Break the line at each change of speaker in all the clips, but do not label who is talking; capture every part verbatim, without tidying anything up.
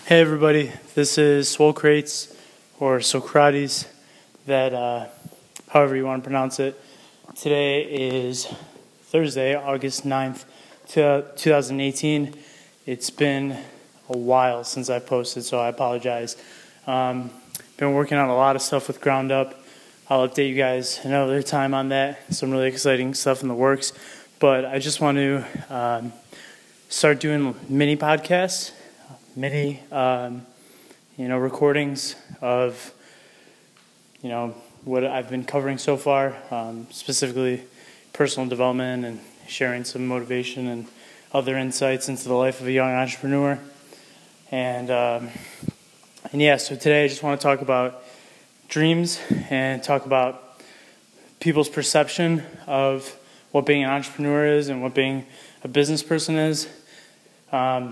Hey everybody, this is Swole Crates, or Socrates, that uh, however you want to pronounce it. Today is Thursday, August ninth, two thousand eighteen. It's been a while since I've posted, so I apologize. Um, been working on a lot of stuff with Ground Up. I'll update you guys another time on that. Some really exciting stuff in the works. But I just want to um, start doing mini podcasts. many, um, you know, recordings of, you know, what I've been covering so far, um, specifically personal development and sharing some motivation and other insights into the life of a young entrepreneur. And, um, and yeah, so today I just want to talk about dreams and talk about people's perception of what being an entrepreneur is and what being a business person is. Um,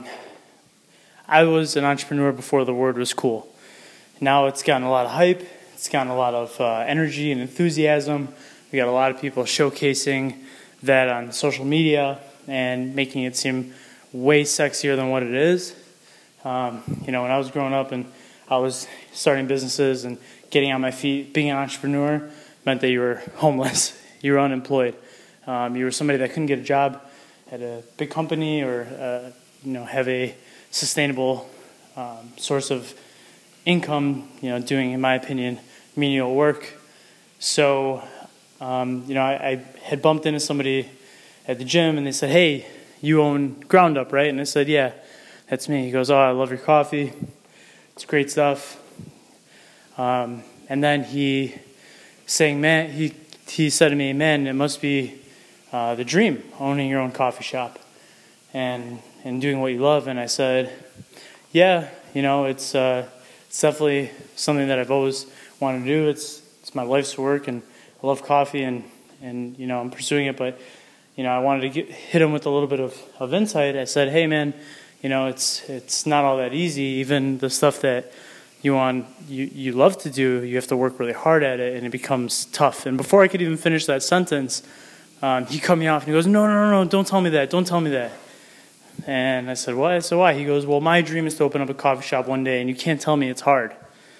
I was an entrepreneur before the word was cool. Now it's gotten a lot of hype. It's gotten a lot of uh, energy and enthusiasm. We got a lot of people showcasing that on social media and making it seem way sexier than what it is. Um, you know, when I was growing up and I was starting businesses and getting on my feet, being an entrepreneur meant that you were homeless. You were unemployed. Um, you were somebody that couldn't get a job at a big company or, uh, you know, have a sustainable um, source of income, you know, doing, in my opinion, menial work. So, um, you know, I, I had bumped into somebody at the gym, and they said, "Hey, you own Ground Up, right?" And I said, "Yeah, that's me." He goes, "Oh, I love your coffee. It's great stuff." Um, and then he saying, "Man," he he said to me, "Man, it must be uh, the dream, owning your own coffee shop and and doing what you love." And I said, "Yeah, you know, it's uh, it's definitely something that I've always wanted to do. It's it's my life's work, and I love coffee, and, and you know, I'm pursuing it. But you know, I wanted to get, hit him with a little bit of, of insight. I said, hey man, you know, it's it's not all that easy. Even the stuff that you want you you love to do, you have to work really hard at it, and it becomes tough." And before I could even finish that sentence, um, he cut me off and he goes, "No, no, no, no, don't tell me that. Don't tell me that." And I said, "What?" I said, "Why?" He goes, "Well, my dream is to open up a coffee shop one day, and you can't tell me it's hard."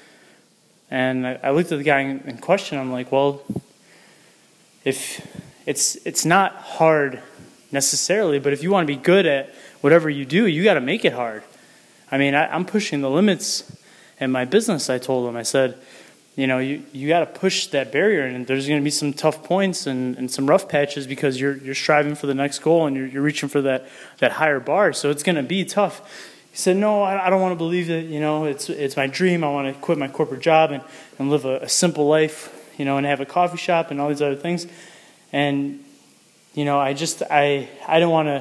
And I, I looked at the guy in, in question. I'm like, "Well, if it's it's not hard necessarily, but if you want to be good at whatever you do, you got to make it hard." I mean, I, I'm pushing the limits in my business. I told him, I said, you know, you, you got to push that barrier, and there's going to be some tough points and, and some rough patches because you're you're striving for the next goal and you're, you're reaching for that, that higher bar. So it's going to be tough. He said, "No, I, I don't want to believe it. You know, it's it's my dream. I want to quit my corporate job and, and live a, a simple life, you know, and have a coffee shop and all these other things." And, you know, I just, I, I don't want to,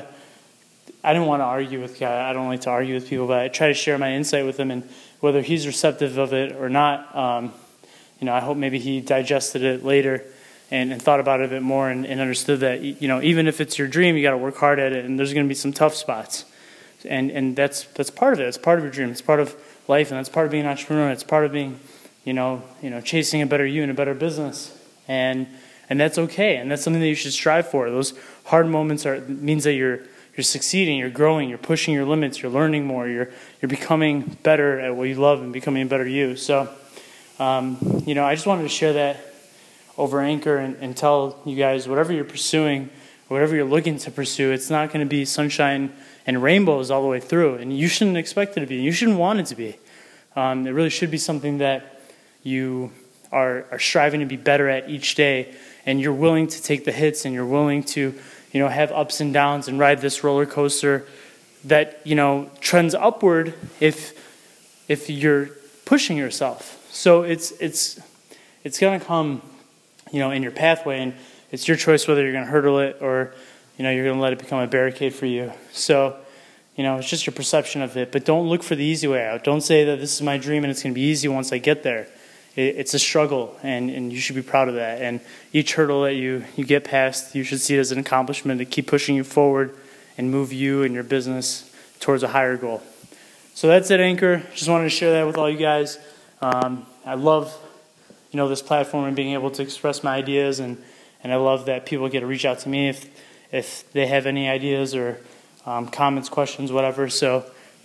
I didn't want to argue with guy. I don't like to argue with people, but I try to share my insight with him, and whether he's receptive of it or not, um, you know, I hope maybe he digested it later and, and thought about it a bit more and, and understood that, you know, even if it's your dream, you got to work hard at it, and there's going to be some tough spots. And and that's that's part of it. It's part of your dream. It's part of life, and that's part of being an entrepreneur. It's part of being, you know, you know, chasing a better you and a better business. And and that's okay. And that's something that you should strive for. Those hard moments are means that you're you're succeeding, you're growing, you're pushing your limits, you're learning more, you're you're becoming better at what you love and becoming a better you. So Um, you know, I just wanted to share that over Anchor and, and tell you guys whatever you're pursuing, whatever you're looking to pursue, it's not going to be sunshine and rainbows all the way through. And you shouldn't expect it to be. You shouldn't want it to be. Um, it really should be something that you are, are striving to be better at each day, and you're willing to take the hits, and you're willing to, you know, have ups and downs and ride this roller coaster that, you know, trends upward if if you're pushing yourself. So it's it's it's going to come, you know, in your pathway, and it's your choice whether you're going to hurdle it or, you know, you're going to let it become a barricade for you. So, you know, it's just your perception of it. But don't look for the easy way out. Don't say that this is my dream and it's going to be easy once I get there. It, it's a struggle, and, and you should be proud of that. And each hurdle that you, you get past, you should see it as an accomplishment to keep pushing you forward and move you and your business towards a higher goal. So that's it, Anchor. Just wanted to share that with all you guys. Um, I love, you know, this platform and being able to express my ideas, and, and I love that people get to reach out to me if if they have any ideas or um, comments, questions, whatever. So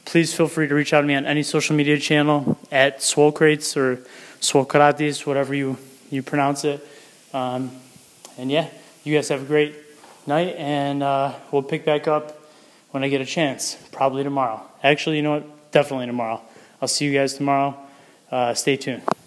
please feel free to reach out to me on any social media channel at Swolcrates or Swolcrates, whatever you, you pronounce it. Um, and yeah, you guys have a great night, and uh, we'll pick back up when I get a chance, probably tomorrow. Actually, you know what? Definitely tomorrow. I'll see you guys tomorrow. Uh, stay tuned.